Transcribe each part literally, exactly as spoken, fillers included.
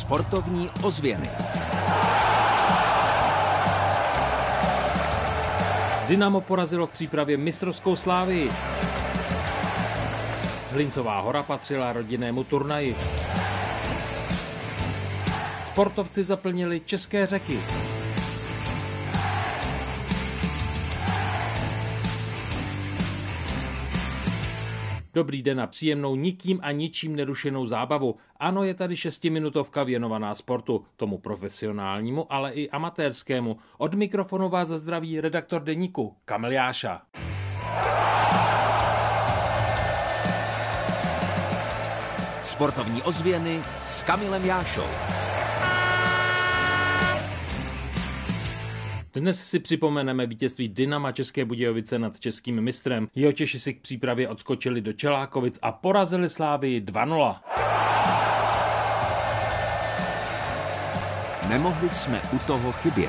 Sportovní ozvěny. Dynamo porazilo v přípravě mistrovskou Slávii. Hlincová hora patřila rodinnému turnaji. Sportovci zaplnili české řeky. Dobrý den a příjemnou, nikým a ničím nerušenou zábavu. Ano, je tady šestiminutovka věnovaná sportu, tomu profesionálnímu, ale i amatérskému. Od mikrofonu vás zdraví redaktor deníku Kamil Jáša. Sportovní ozvěny s Kamilem Jášou. Dnes si připomeneme vítězství Dynama České Budějovice nad českým mistrem. Jihočeši si k přípravě odskočili do Čelákovic a porazili Slávii dva nula. Nemohli jsme u toho chybět.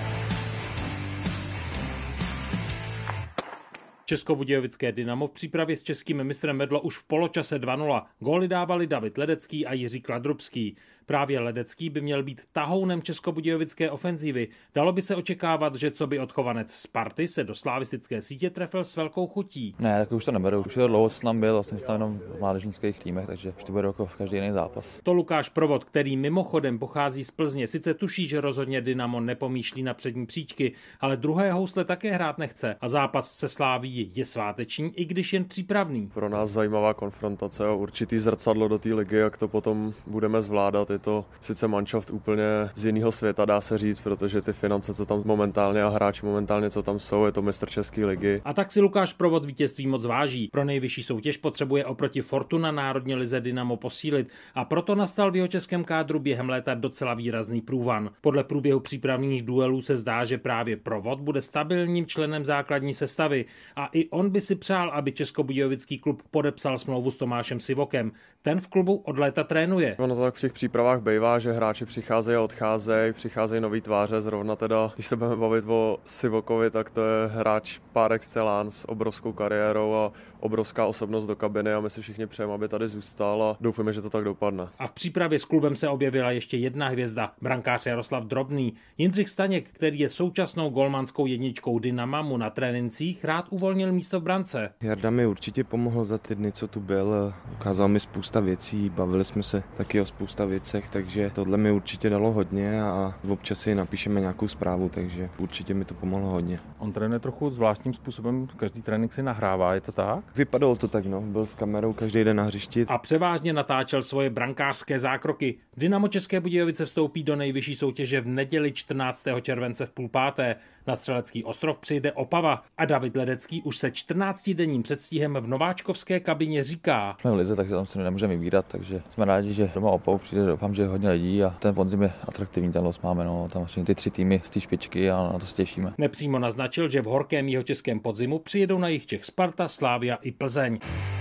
Českobudějovické Dynamo v přípravě s českým mistrem vedlo už v poločase dva nula. Góly dávali David Ledecký a Jiří Kladrubský. Právě Ledecký by měl být tahounem českobudějovické ofenzívy. Dalo by se očekávat, že co by odchovanec Sparty se do slavistické sítě trefil s velkou chutí. Ne, tak už to neberu. Už je to dlouho, co tam byl, vlastně jsem jenom v mládežnických týmech, takže už to bude jako každý jiný zápas. To Lukáš Provod, který mimochodem pochází z Plzně, sice tuší, že rozhodně Dynamo nepomýšlí na přední příčky, ale druhé housle také hrát nechce a zápas se Slávií je sváteční, i když jen přípravný. Pro nás zajímavá konfrontace a určitý zrcadlo do té ligy, jak to potom budeme zvládat. Je to sice manšaft úplně z jiného světa, dá se říct, protože ty finance, co tam momentálně a hráči momentálně, co tam jsou, je to mistr české ligy. A tak si Lukáš Provod vítězství moc váží. Pro nejvyšší soutěž potřebuje oproti Fortuna národní lize Dynamo posílit a proto nastal v jeho českém kádru během léta docela výrazný průvan. Podle průběhu přípravných duelů se zdá, že právě Provod bude stabilním členem základní sestavy a i on by si přál, aby českobudějovický klub podepsal smlouvu s Tomášem Sivokem. Ten v klubu od léta trénuje. Ono to tak v těch přípravách bývá, že hráči přicházejí a odcházejí, přicházejí nový tváře, zrovna teda, když se budeme bavit o Sivokovi, tak to je hráč par excellence s obrovskou kariérou a obrovská osobnost do kabiny a my si všichni přejeme, aby tady zůstal a doufujeme, že to tak dopadne. A v přípravě s klubem se objevila ještě jedna hvězda, brankář Jaroslav Drobný. Jindřich Staněk, který je současnou golmanskou jedničkou Dynama, mu na trénincích rád uvolnil místo v brance. Jarda mi určitě pomohl za ty dny, co tu byl, ukázal mi spousta věcí, bavili jsme se taky o spousta věcech, takže tohle mi určitě dalo hodně a občas si napíšeme nějakou zprávu, takže určitě mi to pomohlo hodně. On trénuje trochu zvláštním způsobem, každý trénink si nahrává, je to tak? Vypadalo to tak, no, byl s kamerou každý den na hřišti. A převážně natáčel svoje brankářské zákroky. Dynamo České Budějovice vstoupí do nejvyšší soutěže v neděli čtrnáctého července v půl páté. Na Střelecký ostrov přijde Opava a David Ledecký už se čtrnáctidenním předstihem v nováčkovské kabině říká. Jsme v lize, takže tam se nemůžeme vybírat, takže jsme rádi, že doma Opavu přijde, doufám, že hodně lidí a ten podzim je atraktivní, ten los máme, no, tam vlastně ty tři týmy z té špičky a na to se těšíme. Nepřímo naznačil, že v horkém jihočeském podzimu přijedou na jih Čech Sparta, Slavia i Plzeň.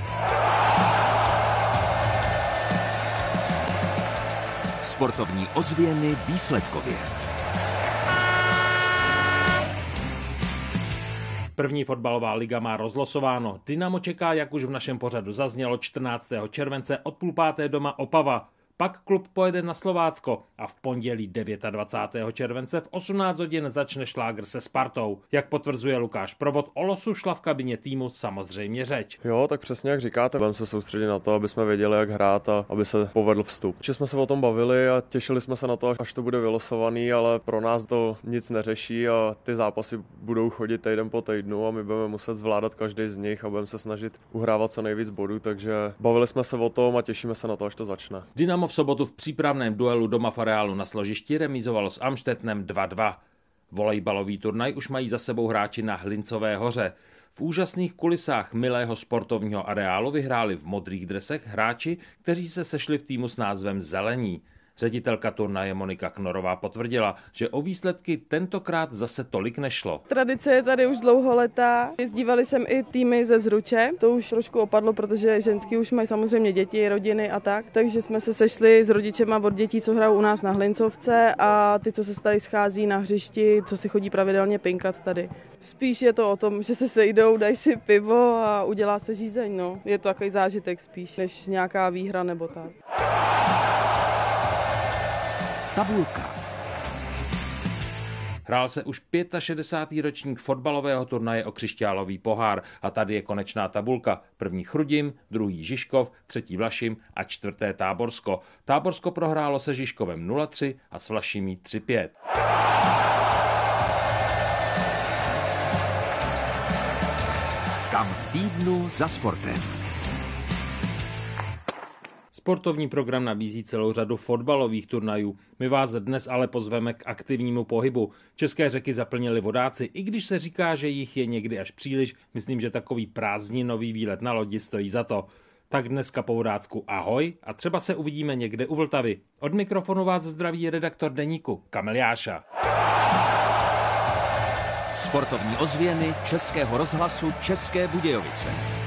Sportovní ozvěny výsledkově. První fotbalová liga má rozlosováno. Dynamo čeká, jak už v našem pořadu zaznělo, čtrnáctého července od půl páté doma Opava. Pak klub pojede na Slovácko a v pondělí dvacátého devátého července v osmnáct hodin začne šlágr se Spartou. Jak potvrzuje Lukáš Provod, o losu šla v kabině týmu samozřejmě řeč. Jo, tak přesně jak říkáte, budeme se soustředit na to, aby jsme věděli, jak hrát a aby se povedl vstup. Že jsme se o tom bavili a těšili jsme se na to, až to bude vylosovaný, ale pro nás to nic neřeší a ty zápasy budou chodit týden po týdnu a my budeme muset zvládat každý z nich a budeme se snažit uhrávat co nejvíc bodů, takže bavili jsme se o tom a těšíme se na to, až to začne. Dynamo v sobotu v přípravném duelu doma v areálu na Složišti remízovalo s Amštetnem dva dva. Volejbalový turnaj už mají za sebou hráči na Hlincové hoře. V úžasných kulisách milého sportovního areálu vyhráli v modrých dresech hráči, kteří se sešli v týmu s názvem Zelení. Ředitelka turnaje Monika Knorová potvrdila, že o výsledky tentokrát zase tolik nešlo. Tradice je tady už dlouholetá. Jezdívali sem i týmy ze Zruče. To už trošku opadlo, protože ženský už mají samozřejmě děti, rodiny a tak. Takže jsme se sešli s rodičema od dětí, co hrajou u nás na Hlincovce a ty, co se tady schází na hřišti, co si chodí pravidelně pinkat tady. Spíš je to o tom, že se sejdou, dají si pivo a udělá se žízeň. No. Je to takový zážitek spíš, než nějaká výhra nebo tak. Tabulka. Hrál se už šedesátý pátý ročník fotbalového turnaje o křišťálový pohár a tady je konečná tabulka. První Chrudim, druhý Žižkov, třetí Vlašim a čtvrté Táborsko. Táborsko prohrálo se Žižkovem nula tři a s Vlašimí tři pět. Kam v týdnu za sportem. Sportovní program nabízí celou řadu fotbalových turnajů. My vás dnes ale pozveme k aktivnímu pohybu. České řeky zaplnili vodáci, i když se říká, že jich je někdy až příliš. Myslím, že takový prázdninový výlet na lodi stojí za to. Tak dneska po vodácku ahoj a třeba se uvidíme někde u Vltavy. Od mikrofonu vás zdraví redaktor deníku Kamil Jáša. Sportovní ozvěny Českého rozhlasu České Budějovice.